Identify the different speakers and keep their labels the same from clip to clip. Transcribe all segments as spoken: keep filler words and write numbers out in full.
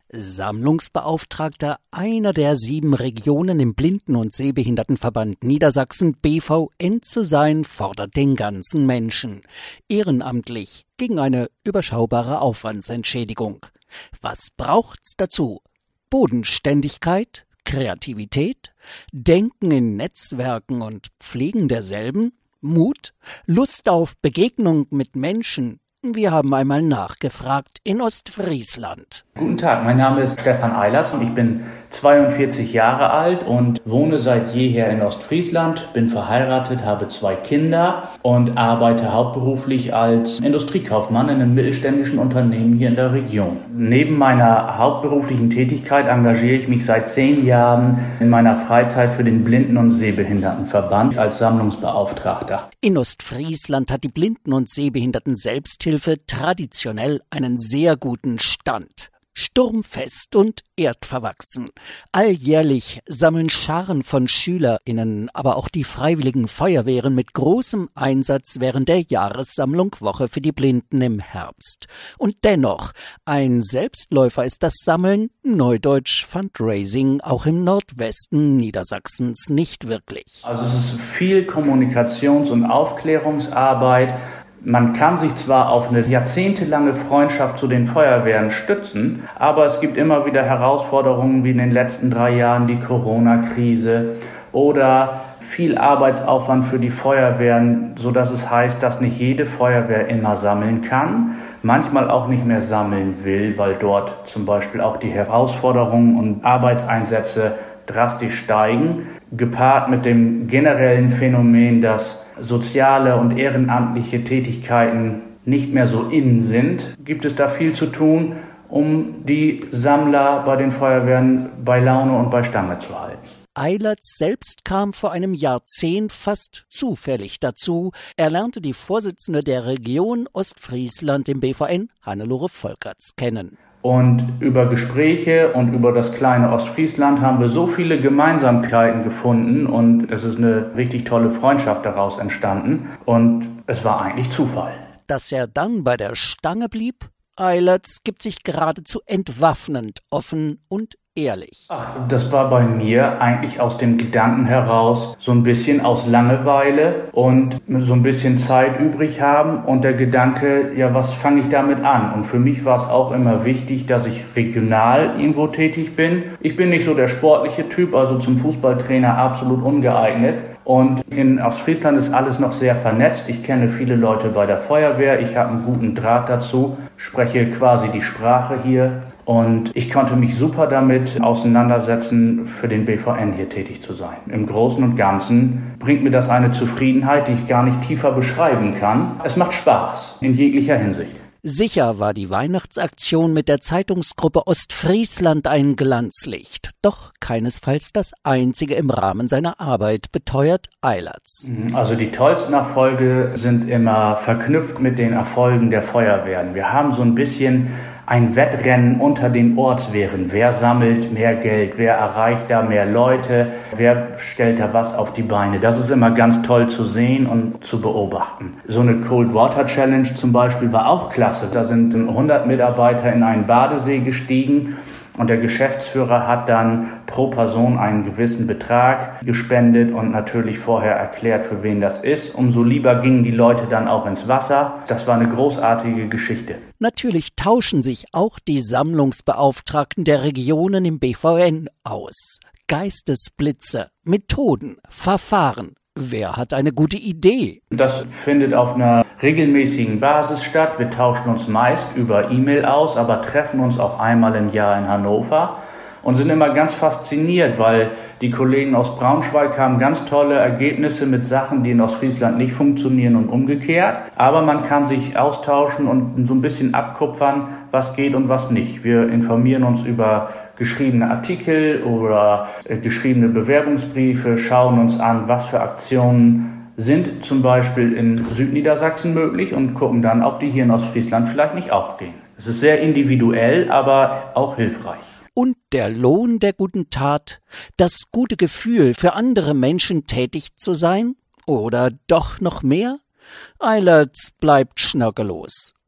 Speaker 1: Sammlungsbeauftragter einer der sieben Regionen im Blinden- und Sehbehindertenverband Niedersachsen B V N zu sein, fordert den ganzen Menschen. Ehrenamtlich, gegen eine überschaubare Aufwandsentschädigung. Was braucht's dazu? Bodenständigkeit, Kreativität, Denken in Netzwerken und Pflegen derselben, Mut, Lust auf Begegnung mit Menschen. Wir haben einmal nachgefragt in Ostfriesland.
Speaker 2: Guten Tag, mein Name ist Stefan Eilertz und ich bin zweiundvierzig Jahre alt und wohne seit jeher in Ostfriesland, bin verheiratet, habe zwei Kinder und arbeite hauptberuflich als Industriekaufmann in einem mittelständischen Unternehmen hier in der Region. Neben meiner hauptberuflichen Tätigkeit engagiere ich mich seit zehn Jahren in meiner Freizeit für den Blinden- und Sehbehindertenverband als Sammlungsbeauftragter.
Speaker 1: In Ostfriesland hat die Blinden- und Sehbehinderten-Selbsthilfe traditionell einen sehr guten Stand. Sturmfest und erdverwachsen. Alljährlich sammeln Scharen von SchülerInnen, aber auch die freiwilligen Feuerwehren mit großem Einsatz während der Jahressammlung Woche für die Blinden im Herbst. Und dennoch, ein Selbstläufer ist das Sammeln, neudeutsch Fundraising, auch im Nordwesten Niedersachsens nicht wirklich.
Speaker 2: Also es ist viel Kommunikations- und Aufklärungsarbeit. Man kann sich zwar auf eine jahrzehntelange Freundschaft zu den Feuerwehren stützen, aber es gibt immer wieder Herausforderungen wie in den letzten drei Jahren die Corona-Krise oder viel Arbeitsaufwand für die Feuerwehren, sodass es heißt, dass nicht jede Feuerwehr immer sammeln kann, manchmal auch nicht mehr sammeln will, weil dort zum Beispiel auch die Herausforderungen und Arbeitseinsätze drastisch steigen, gepaart mit dem generellen Phänomen, dass soziale und ehrenamtliche Tätigkeiten nicht mehr so in sind, gibt es da viel zu tun, um die Sammler bei den Feuerwehren bei Laune und bei Stange zu halten.
Speaker 1: Eilertz selbst kam vor einem Jahrzehnt fast zufällig dazu. Er lernte die Vorsitzende der Region Ostfriesland im B V N, Hannelore Volkerts, kennen.
Speaker 2: Und über Gespräche und über das kleine Ostfriesland haben wir so viele Gemeinsamkeiten gefunden und es ist eine richtig tolle Freundschaft daraus entstanden und es war eigentlich Zufall.
Speaker 1: Dass er dann bei der Stange blieb? Eilertz gibt sich geradezu entwaffnend offen und ehrlich.
Speaker 2: Ach, das war bei mir eigentlich aus dem Gedanken heraus, so ein bisschen aus Langeweile und so ein bisschen Zeit übrig haben und der Gedanke, ja, was fange ich damit an? Und für mich war es auch immer wichtig, dass ich regional irgendwo tätig bin. Ich bin nicht so der sportliche Typ, also zum Fußballtrainer absolut ungeeignet. Und in Ostfriesland ist alles noch sehr vernetzt. Ich kenne viele Leute bei der Feuerwehr. Ich habe einen guten Draht dazu, spreche quasi die Sprache hier. Und ich konnte mich super damit auseinandersetzen, für den B V N hier tätig zu sein. Im Großen und Ganzen bringt mir das eine Zufriedenheit, die ich gar nicht tiefer beschreiben kann. Es macht Spaß in jeglicher Hinsicht.
Speaker 1: Sicher war die Weihnachtsaktion mit der Zeitungsgruppe Ostfriesland ein Glanzlicht, doch keinesfalls das einzige im Rahmen seiner Arbeit, beteuert Eilertz.
Speaker 2: Also die tollsten Erfolge sind immer verknüpft mit den Erfolgen der Feuerwehren. Wir haben so ein bisschen ein Wettrennen unter den Ortswehren. Wer sammelt mehr Geld? Wer erreicht da mehr Leute? Wer stellt da was auf die Beine? Das ist immer ganz toll zu sehen und zu beobachten. So eine Cold Water Challenge zum Beispiel war auch klasse. Da sind hundert Mitarbeiter in einen Badesee gestiegen. Und der Geschäftsführer hat dann pro Person einen gewissen Betrag gespendet und natürlich vorher erklärt, für wen das ist. Umso lieber gingen die Leute dann auch ins Wasser. Das war eine großartige Geschichte.
Speaker 1: Natürlich tauschen sich auch die Sammlungsbeauftragten der Regionen im B V N aus. Geistesblitze, Methoden, Verfahren. Wer hat eine gute Idee?
Speaker 2: Das findet auf einer regelmäßigen Basis statt. Wir tauschen uns meist über E-Mail aus, aber treffen uns auch einmal im Jahr in Hannover und sind immer ganz fasziniert, weil die Kollegen aus Braunschweig haben ganz tolle Ergebnisse mit Sachen, die in Ostfriesland nicht funktionieren und umgekehrt. Aber man kann sich austauschen und so ein bisschen abkupfern, was geht und was nicht. Wir informieren uns über geschriebene Artikel oder äh, geschriebene Bewerbungsbriefe, schauen uns an, was für Aktionen sind zum Beispiel in Südniedersachsen möglich und gucken dann, ob die hier in Ostfriesland vielleicht nicht auch gehen. Es ist sehr individuell, aber auch hilfreich.
Speaker 1: Und der Lohn der guten Tat, das gute Gefühl, für andere Menschen tätig zu sein? Oder doch noch mehr? Eilertz bleibt schnörkellos.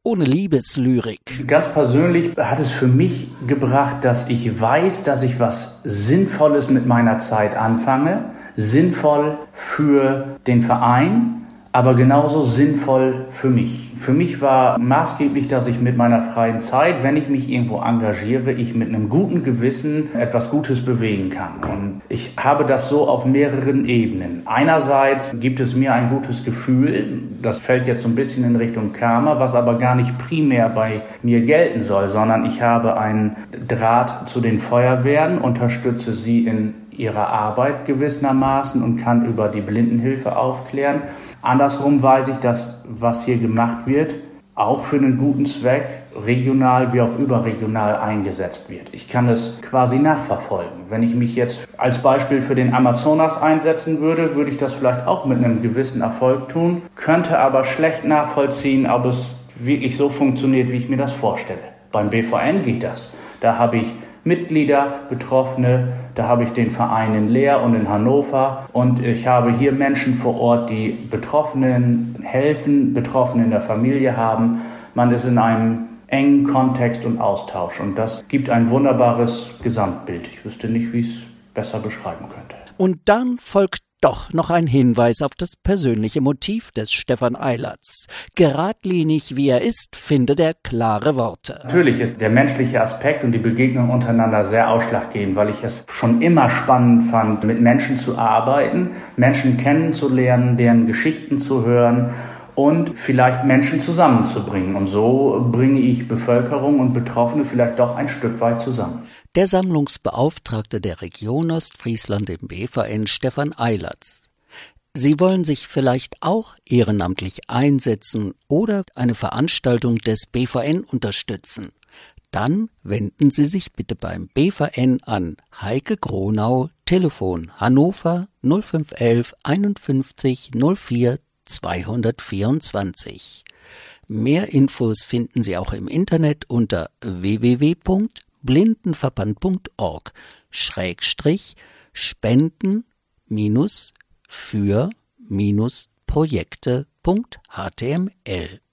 Speaker 1: ohne Liebeslyrik.
Speaker 2: Ganz persönlich hat es für mich gebracht, dass ich weiß, dass ich was Sinnvolles mit meiner Zeit anfange. Sinnvoll für den Verein, aber genauso sinnvoll für mich. Für mich war maßgeblich, dass ich mit meiner freien Zeit, wenn ich mich irgendwo engagiere, ich mit einem guten Gewissen etwas Gutes bewegen kann. Und ich habe das so auf mehreren Ebenen. Einerseits gibt es mir ein gutes Gefühl, das fällt jetzt so ein bisschen in Richtung Karma, was aber gar nicht primär bei mir gelten soll, sondern ich habe einen Draht zu den Feuerwehren, unterstütze sie in ihrer Arbeit gewissermaßen und kann über die Blindenhilfe aufklären. Andersrum weiß ich, dass was hier gemacht wird, auch für einen guten Zweck, regional wie auch überregional eingesetzt wird. Ich kann es quasi nachverfolgen. Wenn ich mich jetzt als Beispiel für den Amazonas einsetzen würde, würde ich das vielleicht auch mit einem gewissen Erfolg tun, könnte aber schlecht nachvollziehen, ob es wirklich so funktioniert, wie ich mir das vorstelle. Beim B V N geht das. Da habe ich Mitglieder, Betroffene, da habe ich den Verein in Leer und in Hannover und ich habe hier Menschen vor Ort, die Betroffenen helfen, Betroffene in der Familie haben. Man ist in einem engen Kontext und Austausch und das gibt ein wunderbares Gesamtbild. Ich wüsste nicht, wie ich es besser beschreiben könnte.
Speaker 1: Und dann folgt doch noch ein Hinweis auf das persönliche Motiv des Stefan Eilertz. Geradlinig wie er ist, findet er klare Worte.
Speaker 2: Natürlich ist der menschliche Aspekt und die Begegnung untereinander sehr ausschlaggebend, weil ich es schon immer spannend fand, mit Menschen zu arbeiten, Menschen kennenzulernen, deren Geschichten zu hören und vielleicht Menschen zusammenzubringen. Und so bringe ich Bevölkerung und Betroffene vielleicht doch ein Stück weit zusammen.
Speaker 1: Der Sammlungsbeauftragte der Region Ostfriesland im B V N, Stefan Eilertz. Sie wollen sich vielleicht auch ehrenamtlich einsetzen oder eine Veranstaltung des B V N unterstützen. Dann wenden Sie sich bitte beim B V N an Heike Gronau, Telefon Hannover null fünf elf einundfünfzig null vier zweihundertvierundzwanzig. Mehr Infos finden Sie auch im Internet unter w w w punkt blindenverband punkt org Schrägstrich Spenden minus für minus Projekte punkt h t m l